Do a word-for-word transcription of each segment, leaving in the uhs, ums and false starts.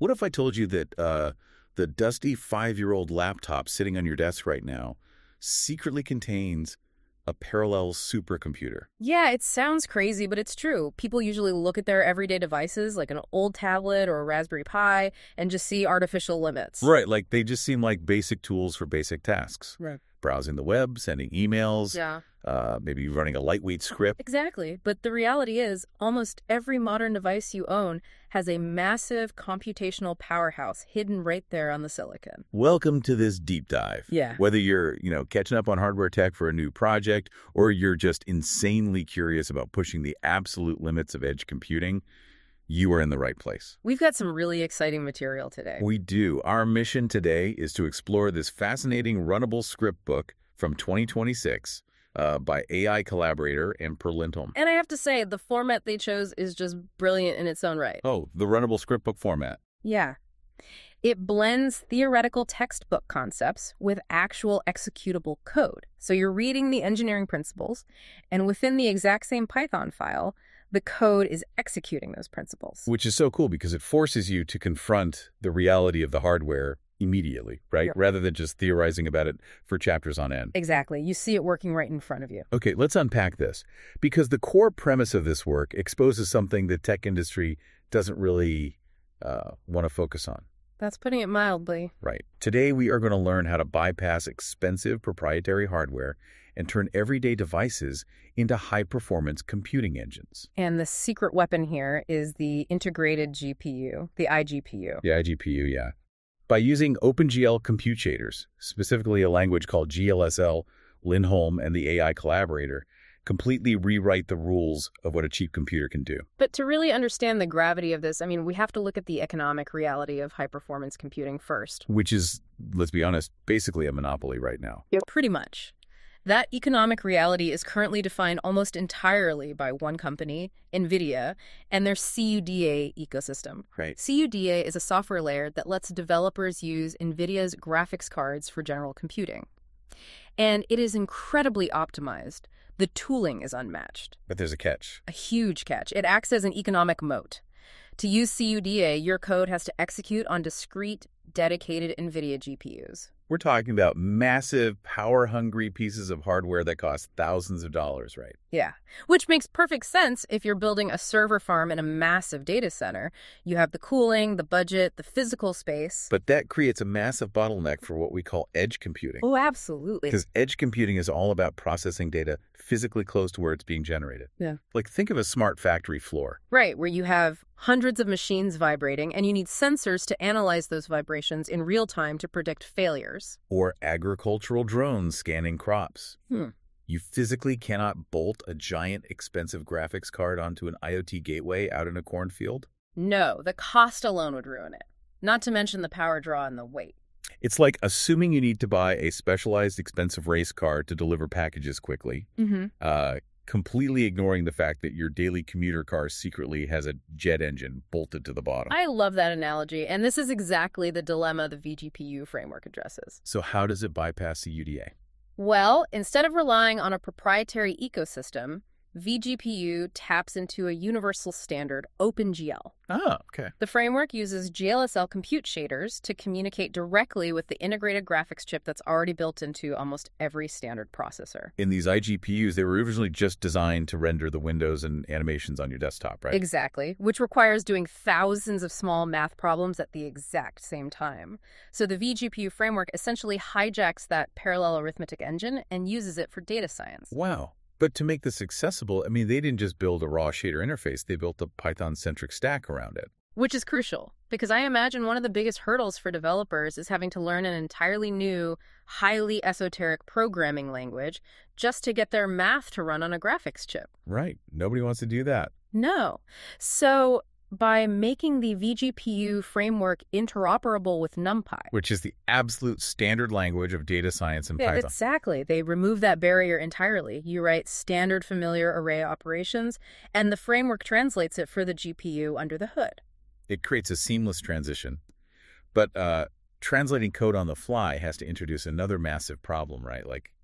What if I told you that uh, the dusty five-year-old laptop sitting on your desk right now secretly contains a parallel supercomputer? Yeah, it sounds crazy, but it's true. People usually look at their everyday devices, like an old tablet or a Raspberry Pi, and just see artificial limits. Right, like they just seem like basic tools for basic tasks. Right. Browsing the web, sending emails, Yeah. uh, maybe running a lightweight script. Exactly. But the reality is, almost every modern device you own has a massive computational powerhouse hidden right there on the silicon. Welcome to this deep dive. Yeah. Whether you're, you know, catching up on hardware tech for a new project, or you're just insanely curious about pushing the absolute limits of edge computing, you are in the right place. We've got some really exciting material today. We do. Our mission today is to explore this fascinating runnable script book from twenty twenty-six uh, by A I Collaborator and Per Lindholm. And I have to say, the format they chose is just brilliant in its own right. Oh, the runnable script book format. Yeah. It blends theoretical textbook concepts with actual executable code. So you're reading the engineering principles, and within the exact same Python file, the code is executing those principles. Which is so cool because it forces you to confront the reality of the hardware immediately, right? Yep. Rather than just theorizing about it for chapters on end. Exactly. You see it working right in front of you. Okay, let's unpack this. Because the core premise of this work exposes something the tech industry doesn't really uh, want to focus on. That's putting it mildly. Right. Today, we are going to learn how to bypass expensive proprietary hardware and turn everyday devices into high-performance computing engines. And the secret weapon here is the integrated G P U, the iGPU. The iGPU, yeah. By using OpenGL compute shaders, specifically a language called G L S L, Lindholm, and the A I Collaborator, completely rewrite the rules of what a cheap computer can do. But to really understand the gravity of this, I mean, we have to look at the economic reality of high-performance computing first. Which is, let's be honest, basically a monopoly right now. Yep. Pretty much. That economic reality is currently defined almost entirely by one company, NVIDIA, and their C U D A ecosystem. Right. C U D A is a software layer that lets developers use NVIDIA's graphics cards for general computing. And it is incredibly optimized. The tooling is unmatched. But there's a catch. A huge catch. It acts as an economic moat. To use C U D A, your code has to execute on discrete, dedicated NVIDIA G P Us. We're talking about massive, power-hungry pieces of hardware that cost thousands of dollars, right? Yeah, which makes perfect sense if you're building a server farm in a massive data center. You have the cooling, the budget, the physical space. But that creates a massive bottleneck for what we call edge computing. Oh, absolutely. Because edge computing is all about processing data physically close to where it's being generated. Yeah. Like, think of a smart factory floor. Right, where you have hundreds of machines vibrating, and you need sensors to analyze those vibrations in real time to predict failures. Or agricultural drones scanning crops. Hmm. You physically cannot bolt a giant, expensive graphics card onto an IoT gateway out in a cornfield? No, the cost alone would ruin it. Not to mention the power draw and the weight. It's like assuming you need to buy a specialized, expensive race car to deliver packages quickly, Mm-hmm. uh, completely ignoring the fact that your daily commuter car secretly has a jet engine bolted to the bottom. I love that analogy, and this is exactly the dilemma the vGPU framework addresses. So how does it bypass the U D A? Well, instead of relying on a proprietary ecosystem, vGPU taps into a universal standard, OpenGL. Oh, okay. The framework uses G L S L compute shaders to communicate directly with the integrated graphics chip that's already built into almost every standard processor. In these iGPUs, they were originally just designed to render the windows and animations on your desktop, right? Exactly, which requires doing thousands of small math problems at the exact same time. So the vGPU framework essentially hijacks that parallel arithmetic engine and uses it for data science. Wow. But to make this accessible, I mean, they didn't just build a raw shader interface. They built a Python-centric stack around it. Which is crucial, because I imagine one of the biggest hurdles for developers is having to learn an entirely new, highly esoteric programming language just to get their math to run on a graphics chip. Right. Nobody wants to do that. No. So by making the vGPU framework interoperable with NumPy. Which is the absolute standard language of data science in Yeah, Python. exactly. They remove that barrier entirely. You write standard familiar array operations, and the framework translates it for the G P U under the hood. It creates a seamless transition. But uh, translating code on the fly has to introduce another massive problem, right? Like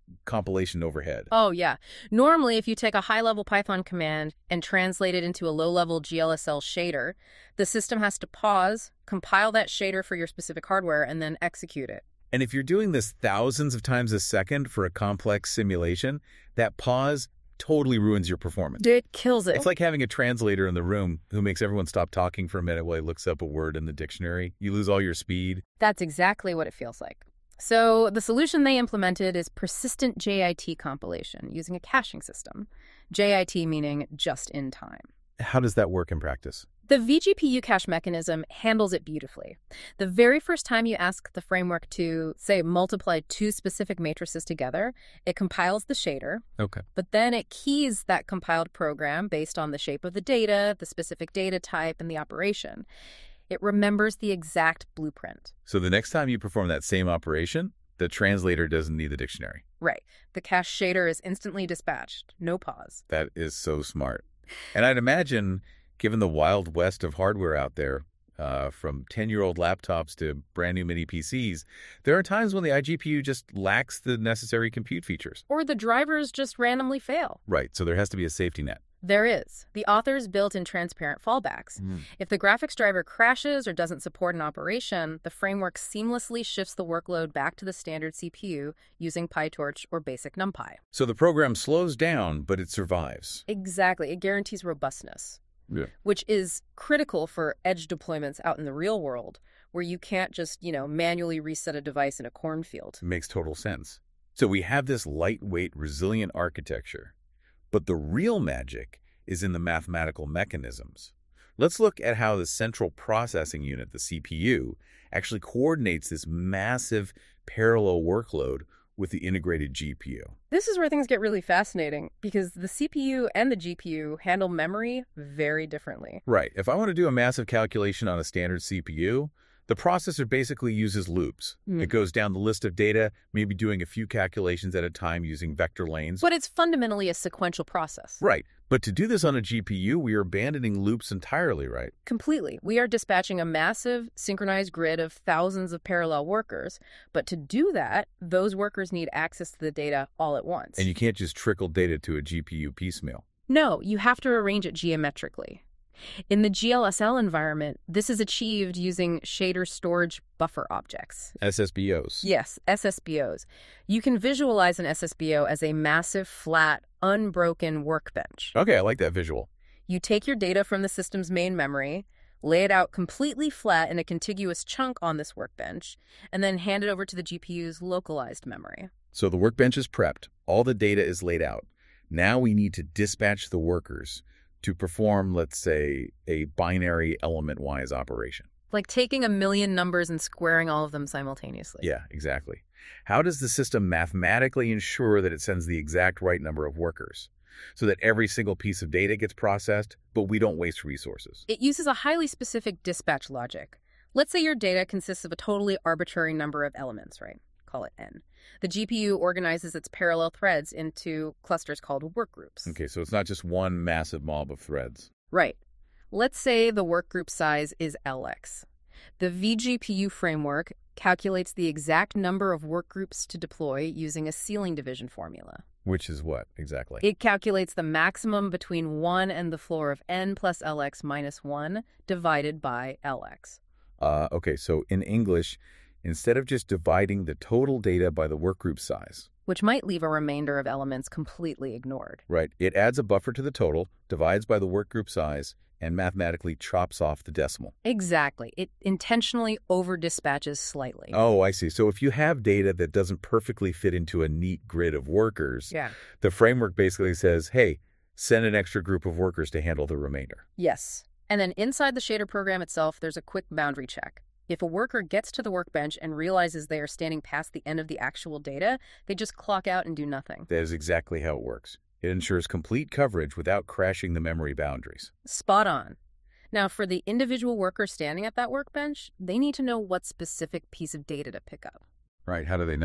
compilation overhead. Oh, yeah. Normally, if you take a high-level Python command and translate it into a low-level G L S L shader, the system has to pause, compile that shader for your specific hardware, and then execute it. And if you're doing this thousands of times a second for a complex simulation, that pause totally ruins your performance. It kills it. It's like having a translator in the room who makes everyone stop talking for a minute while he looks up a word in the dictionary. You lose all your speed. That's exactly what it feels like. So the solution they implemented is persistent J I T compilation using a caching system. J I T meaning just in time. How does that work in practice? The vGPU cache mechanism handles it beautifully. The very first time you ask the framework to, say, multiply two specific matrices together, it compiles the shader. Okay. But then it keys that compiled program based on the shape of the data, the specific data type, and the operation. It remembers the exact blueprint. So the next time you perform that same operation, the translator doesn't need the dictionary. Right. The cache shader is instantly dispatched. No pause. That is so smart. And I'd imagine, given the wild west of hardware out there, uh, from ten-year-old laptops to brand-new mini P Cs, there are times when the iGPU just lacks the necessary compute features. Or the drivers just randomly fail. Right, so there has to be a safety net. There is. The authors built in transparent fallbacks. Mm. If the graphics driver crashes or doesn't support an operation, the framework seamlessly shifts the workload back to the standard C P U using PyTorch or basic NumPy. So the program slows down, but it survives. Exactly. It guarantees robustness, Yeah. which is critical for edge deployments out in the real world, where you can't just, you know, manually reset a device in a cornfield. It makes total sense. So we have this lightweight, resilient architecture. But the real magic is in the mathematical mechanisms. Let's look at how the central processing unit, the C P U, actually coordinates this massive parallel workload with the integrated G P U. This is where things get really fascinating, because the C P U and the G P U handle memory very differently. Right. If I want to do a massive calculation on a standard C P U, the processor basically uses loops. Mm. It goes down the list of data, maybe doing a few calculations at a time using vector lanes. But it's fundamentally a sequential process. Right. But to do this on a G P U, we are abandoning loops entirely, right? Completely. We are dispatching a massive synchronized grid of thousands of parallel workers. But to do that, those workers need access to the data all at once. And you can't just trickle data to a G P U piecemeal. No, you have to arrange it geometrically. In the G L S L environment, this is achieved using shader storage buffer objects. S S B Os. Yes, S S B Os. You can visualize an S S B O as a massive, flat, unbroken workbench. Okay, I like that visual. You take your data from the system's main memory, lay it out completely flat in a contiguous chunk on this workbench, and then hand it over to the G P U's localized memory. So the workbench is prepped. All the data is laid out. Now we need to dispatch the workers to perform, let's say, a binary element-wise operation. Like taking a million numbers and squaring all of them simultaneously. Yeah, exactly. How does the system mathematically ensure that it sends the exact right number of workers so that every single piece of data gets processed, but we don't waste resources? It uses a highly specific dispatch logic. Let's say your data consists of a totally arbitrary number of elements, right? Call it n. The G P U organizes its parallel threads into clusters called workgroups. Okay, so it's not just one massive mob of threads. Right. Let's say the workgroup size is L X. The vGPU framework calculates the exact number of workgroups to deploy using a ceiling division formula. Which is what, exactly? It calculates the maximum between one and the floor of n plus L X minus one divided by L X. Uh, okay, so in English, instead of just dividing the total data by the workgroup size, which might leave a remainder of elements completely ignored. Right. It adds a buffer to the total, divides by the workgroup size, and mathematically chops off the decimal. Exactly. It intentionally over-dispatches slightly. Oh, I see. So if you have data that doesn't perfectly fit into a neat grid of workers, yeah. the framework basically says, hey, send an extra group of workers to handle the remainder. Yes. And then inside the shader program itself, there's a quick boundary check. If a worker gets to the workbench and realizes they are standing past the end of the actual data, they just clock out and do nothing. That is exactly how it works. It ensures complete coverage without crashing the memory boundaries. Spot on. Now, for the individual worker standing at that workbench, they need to know what specific piece of data to pick up. Right. How do they know?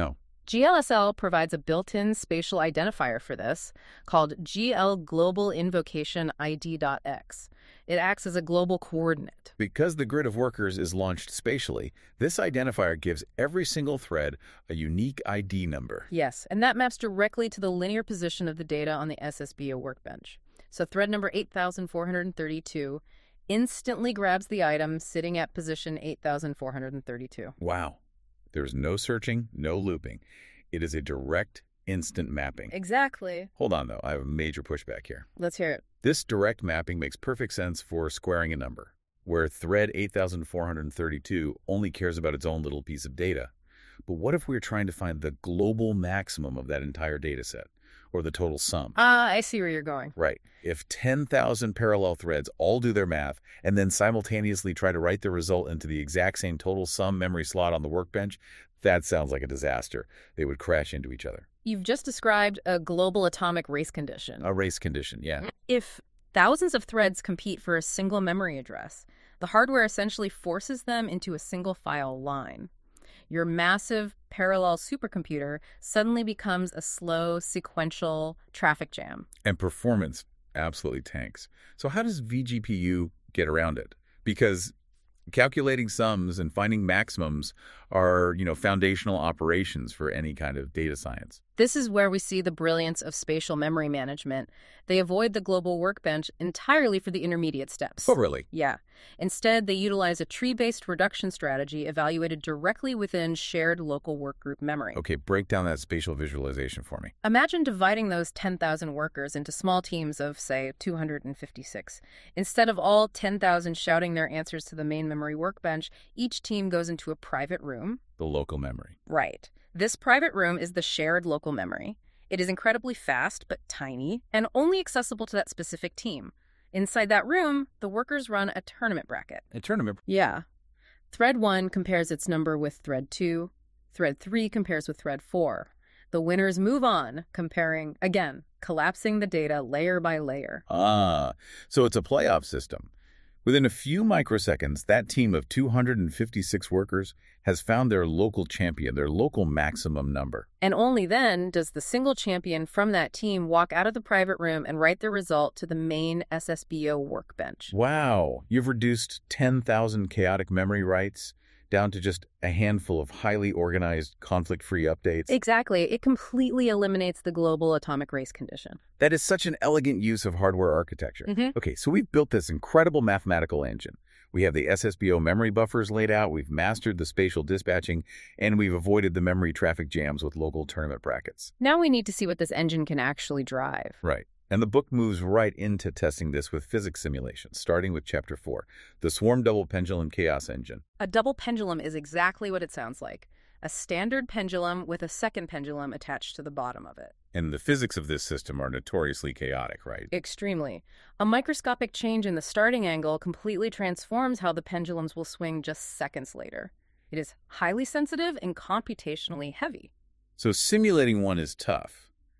G L S L provides a built-in spatial identifier for this called G L Global Invocation I D.X. It acts as a global coordinate. Because the grid of workers is launched spatially, this identifier gives every single thread a unique I D number. Yes, and that maps directly to the linear position of the data on the S S B O workbench. So thread number eight thousand four hundred thirty-two instantly grabs the item sitting at position eight thousand four hundred thirty-two. Wow. There's no searching, no looping. It is a direct, instant mapping. Exactly. Hold on, though. I have a major pushback here. Let's hear it. This direct mapping makes perfect sense for squaring a number, where thread eight thousand four hundred thirty-two only cares about its own little piece of data. But what if we were trying to find the global maximum of that entire data set, or the total sum? Ah, I see where you're going. Right. If ten thousand parallel threads all do their math and then simultaneously try to write the result into the exact same total sum memory slot on the workbench, that sounds like a disaster. They would crash into each other. You've just described a global atomic race condition. A race condition, yeah. If thousands of threads compete for a single memory address, the hardware essentially forces them into a single file line. Your massive parallel supercomputer suddenly becomes a slow, sequential traffic jam. And performance absolutely tanks. So how does vGPU get around it? Because calculating sums and finding maximums are, you know, foundational operations for any kind of data science. This is where we see the brilliance of spatial memory management. They avoid the global workbench entirely for the intermediate steps. Oh, really? Yeah. Instead, they utilize a tree-based reduction strategy evaluated directly within shared local workgroup memory. Okay, break down that spatial visualization for me. Imagine dividing those ten thousand workers into small teams of, say, two hundred fifty-six. Instead of all ten thousand shouting their answers to the main memory workbench, each team goes into a private room. The local memory. Right. This private room is the shared local memory. It is incredibly fast but tiny and only accessible to that specific team. Inside that room, the workers run a tournament bracket. A tournament? Yeah. Thread one compares its number with thread two. Thread three compares with thread four. The winners move on, comparing, again, collapsing the data layer by layer. Ah, so it's a playoff system. Within a few microseconds, that team of two hundred fifty-six workers has found their local champion, their local maximum number. And only then does the single champion from that team walk out of the private room and write the result to the main S S B O workbench. Wow, you've reduced ten thousand chaotic memory writes down to just a handful of highly organized, conflict-free updates. Exactly. It completely eliminates the global atomic race condition. That is such an elegant use of hardware architecture. Mm-hmm. Okay, so we've built this incredible mathematical engine. We have the S S B O memory buffers laid out, we've mastered the spatial dispatching, and we've avoided the memory traffic jams with local tournament brackets. Now we need to see what this engine can actually drive. Right. And the book moves right into testing this with physics simulations, starting with Chapter four, the Swarm Double Pendulum Chaos Engine. A double pendulum is exactly what it sounds like. A standard pendulum with a second pendulum attached to the bottom of it. And the physics of this system are notoriously chaotic, right? Extremely. A microscopic change in the starting angle completely transforms how the pendulums will swing just seconds later. It is highly sensitive and computationally heavy. So simulating one is tough.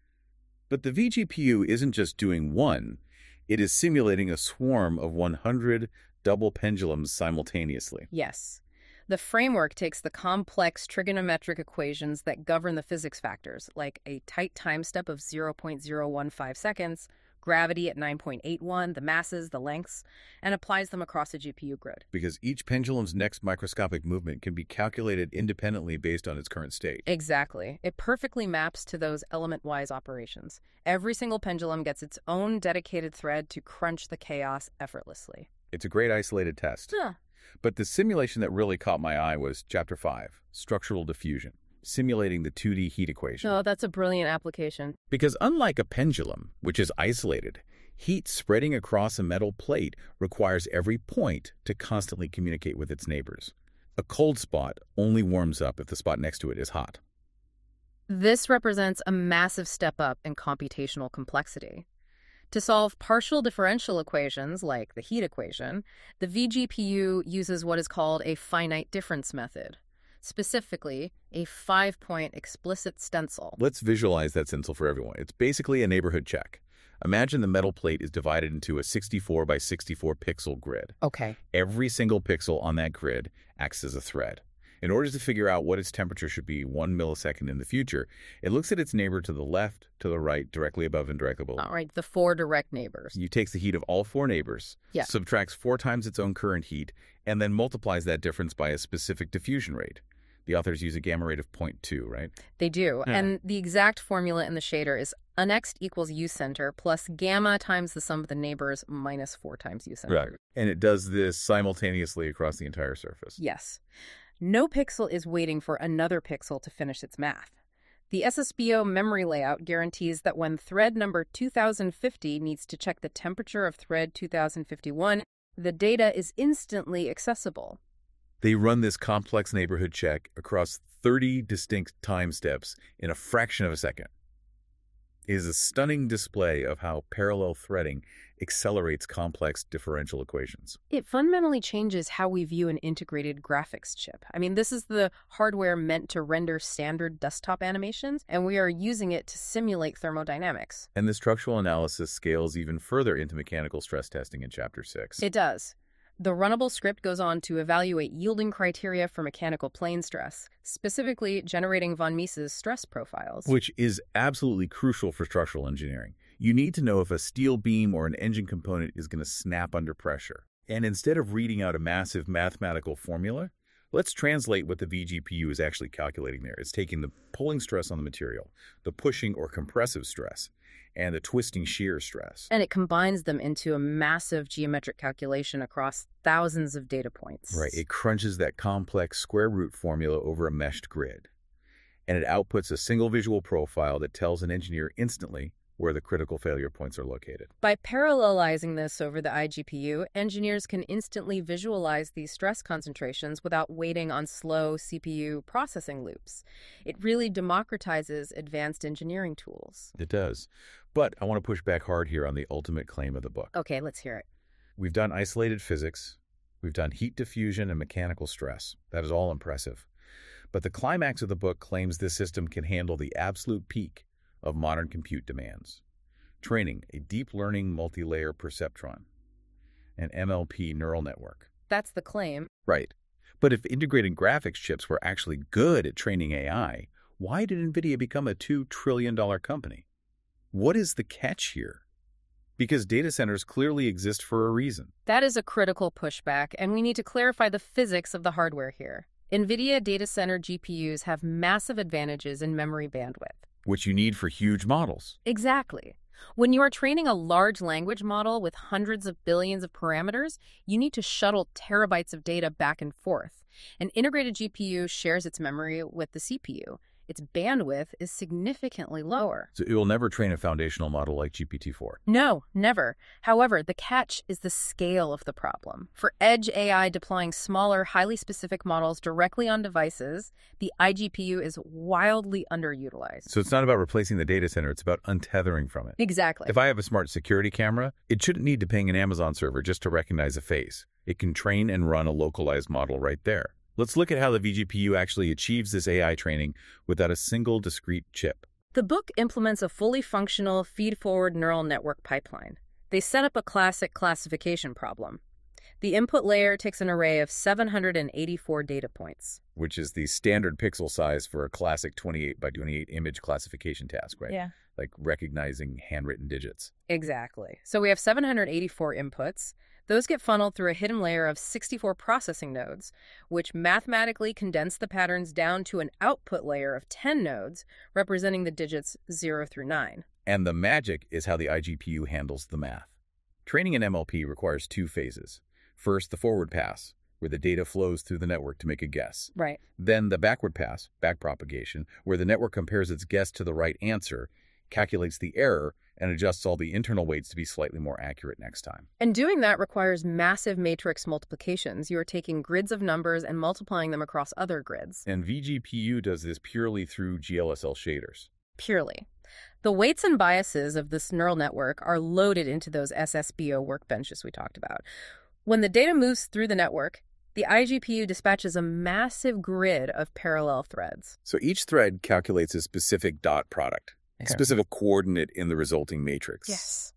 But the vGPU isn't just doing one, it is simulating a swarm of one hundred double pendulums simultaneously. Yes. The framework takes the complex trigonometric equations that govern the physics factors, like a tight time step of zero point zero one five seconds, gravity at nine point eight one, the masses, the lengths, and applies them across a G P U grid. Because each pendulum's next microscopic movement can be calculated independently based on its current state. Exactly. It perfectly maps to those element-wise operations. Every single pendulum gets its own dedicated thread to crunch the chaos effortlessly. It's a great isolated test. Huh. But the simulation that really caught my eye was Chapter five, Structural Diffusion, simulating the two D heat equation. Oh, that's a brilliant application. Because unlike a pendulum, which is isolated, heat spreading across a metal plate requires every point to constantly communicate with its neighbors. A cold spot only warms up if the spot next to it is hot. This represents a massive step up in computational complexity. To solve partial differential equations, like the heat equation, the vGPU uses what is called a finite difference method. Specifically, a five-point explicit stencil. Let's visualize that stencil for everyone. It's basically a neighborhood check. Imagine the metal plate is divided into a sixty-four by sixty-four pixel grid. Okay. Every single pixel on that grid acts as a thread. In order to figure out what its temperature should be one millisecond in the future, it looks at its neighbor to the left, to the right, directly above and directly below. All right, the four direct neighbors. You takes the heat of all four neighbors, Yeah. subtracts four times its own current heat, and then multiplies that difference by a specific diffusion rate. The authors use a gamma rate of zero point two, right? They do. Yeah. And the exact formula in the shader is unxt equals U center plus gamma times the sum of the neighbors minus four times U center. And it does this simultaneously across the entire surface. Yes. No pixel is waiting for another pixel to finish its math. The S S B O memory layout guarantees that when thread number two thousand fifty needs to check the temperature of thread two thousand fifty-one, the data is instantly accessible. They run this complex neighborhood check across thirty distinct time steps in a fraction of a second. It is a stunning display of how parallel threading accelerates complex differential equations. It fundamentally changes how we view an integrated graphics chip. I mean, this is the hardware meant to render standard desktop animations, and we are using it to simulate thermodynamics. And the structural analysis scales even further into mechanical stress testing in Chapter six. It does. The runnable script goes on to evaluate yielding criteria for mechanical plane stress, specifically generating von Mises stress profiles. Which is absolutely crucial for structural engineering. You need to know if a steel beam or an engine component is going to snap under pressure. And instead of reading out a massive mathematical formula, let's translate what the V G P U is actually calculating there. It's taking the pulling stress on the material, the pushing or compressive stress, and the twisting shear stress. And it combines them into a massive geometric calculation across thousands of data points. Right. It crunches that complex square root formula over a meshed grid. And it outputs a single visual profile that tells an engineer instantly where the critical failure points are located. By parallelizing this over the iGPU, engineers can instantly visualize these stress concentrations without waiting on slow C P U processing loops. It really democratizes advanced engineering tools. It does. But I want to push back hard here on the ultimate claim of the book. Okay, let's hear it. We've done isolated physics. We've done heat diffusion and mechanical stress. That is all impressive. But the climax of the book claims this system can handle the absolute peak of modern compute demands. Training a deep learning multi-layer perceptron, an M L P neural network. That's the claim. Right. But if integrated graphics chips were actually good at training A I, why did NVIDIA become a two trillion dollars company? What is the catch here? Because data centers clearly exist for a reason. That is a critical pushback, and we need to clarify the physics of the hardware here. NVIDIA data center G P Us have massive advantages in memory bandwidth. Which you need for huge models. Exactly. When you are training a large language model with hundreds of billions of parameters, you need to shuttle terabytes of data back and forth. An integrated G P U shares its memory with the C P U. Its bandwidth is significantly lower. So it will never train a foundational model like G P T four. No, never. However, the catch is the scale of the problem. For edge A I deploying smaller, highly specific models directly on devices, the iGPU is wildly underutilized. So it's not about replacing the data center, it's about untethering from it. Exactly. If I have a smart security camera, it shouldn't need to ping an Amazon server just to recognize a face. It can train and run a localized model right there. Let's look at how the V G P U actually achieves this A I training without a single discrete chip. The book implements a fully functional feed-forward neural network pipeline. They set up a classic classification problem. The input layer takes an array of seven hundred eighty-four data points, Which is the standard pixel size for a classic twenty-eight by twenty-eight image classification task, right? Yeah. Like recognizing handwritten digits. Exactly. So we have seven hundred eighty-four inputs. Those get funneled through a hidden layer of sixty-four processing nodes, which mathematically condense the patterns down to an output layer of ten nodes, representing the digits zero through nine. And the magic is how the iGPU handles the math. Training an M L P requires two phases. First, the forward pass, where the data flows through the network to make a guess. Right. Then the backward pass, backpropagation, where the network compares its guess to the right answer, calculates the error, and adjusts all the internal weights to be slightly more accurate next time. And doing that requires massive matrix multiplications. You are taking grids of numbers and multiplying them across other grids. And V G P U does this purely through G L S L shaders. Purely. The weights and biases of this neural network are loaded into those S S B O workbenches we talked about. When the data moves through the network, the iGPU dispatches a massive grid of parallel threads. So each thread calculates a specific dot product, a Okay. specific coordinate in the resulting matrix. Yes.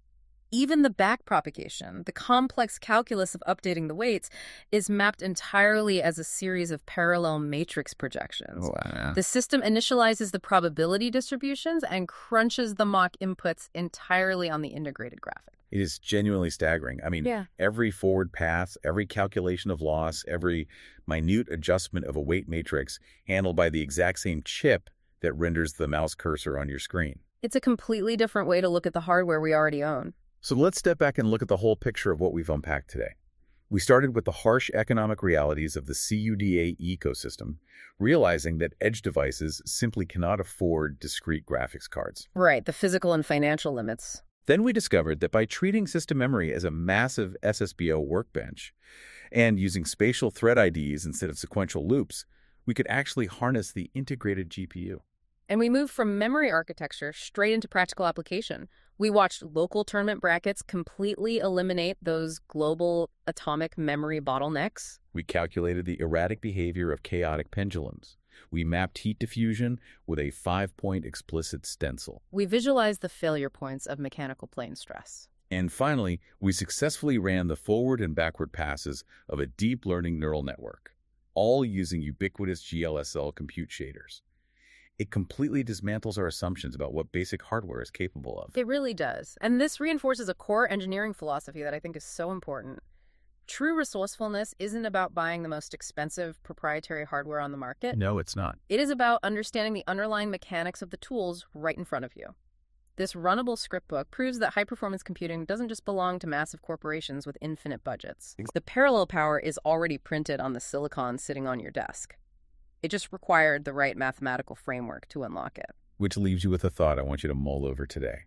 Even the backpropagation, the complex calculus of updating the weights, is mapped entirely as a series of parallel matrix projections. Wow. The system initializes the probability distributions and crunches the mock inputs entirely on the integrated graphic. It is genuinely staggering. I mean, Yeah. every forward path, every calculation of loss, every minute adjustment of a weight matrix handled by the exact same chip that renders the mouse cursor on your screen. It's a completely different way to look at the hardware we already own. So let's step back and look at the whole picture of what we've unpacked today. We started with the harsh economic realities of the C U D A ecosystem, realizing that edge devices simply cannot afford discrete graphics cards. Right, the physical and financial limits. Then we discovered that by treating system memory as a massive S S B O workbench and using spatial thread I Ds instead of sequential loops, we could actually harness the integrated G P U. And we moved from memory architecture straight into practical application. We watched local tournament brackets completely eliminate those global atomic memory bottlenecks. We calculated the erratic behavior of chaotic pendulums. We mapped heat diffusion with a five-point explicit stencil. We visualized the failure points of mechanical plane stress. And finally, we successfully ran the forward and backward passes of a deep learning neural network, all using ubiquitous G L S L compute shaders. It completely dismantles our assumptions about what basic hardware is capable of. It really does. And this reinforces a core engineering philosophy that I think is so important. True resourcefulness isn't about buying the most expensive proprietary hardware on the market. No, it's not. It is about understanding the underlying mechanics of the tools right in front of you. This runnable script book proves that high-performance computing doesn't just belong to massive corporations with infinite budgets. The parallel power is already printed on the silicon sitting on your desk. It just required the right mathematical framework to unlock it. Which leaves you with a thought I want you to mull over today.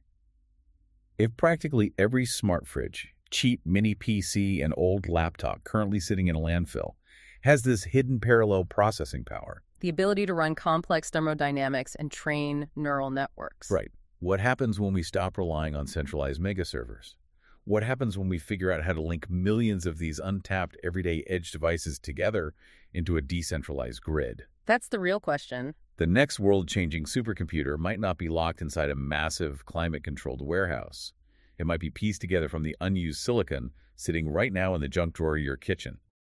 If practically every smart fridge, cheap mini P C, and old laptop currently sitting in a landfill has this hidden parallel processing power, The ability to run complex thermodynamics and train neural networks. right, what happens when we stop relying on centralized megaservers? What happens when we figure out how to link millions of these untapped everyday edge devices together into a decentralized grid? That's the real question. The next world-changing supercomputer might not be locked inside a massive climate-controlled warehouse. It might be pieced together from the unused silicon sitting right now in the junk drawer of your kitchen.